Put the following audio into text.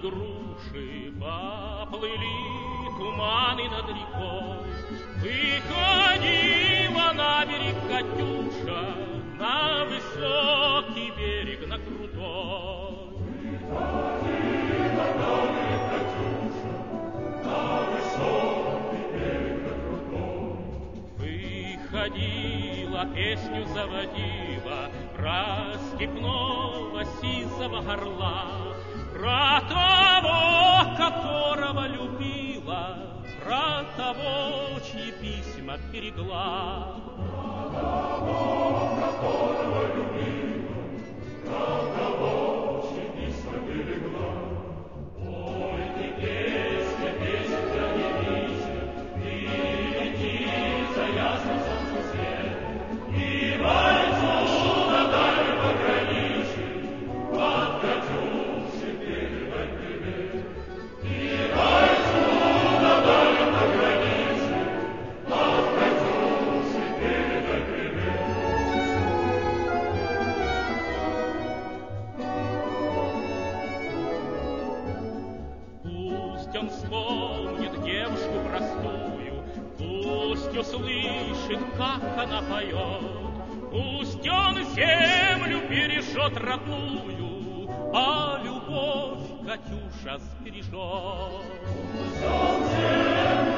груши, поплыли туманы над рекой. Выходила на берег Катюша, на высокий берег, на крутой. Выходила на берег Катюша, на высокий берег, на крутой. Выходила, песню заводила про степного сизого орла, про того, которого любила, про того, чьи письма берегла. Про того, которого любила, про того, чьи письма берегла. Ой, ты песня, песенка невидимая, ты лети за ясным солнцем свет, и бойцу на дальнем пограничье от Катюши передать привет. И бойцу на дальнем пограничье от Катюши передать привет. Пусть он вспомнит девушку простую, пусть услышит, как она поет, пусть он землю бережет родную, а любовь Катюша сбережет. Пусть он землю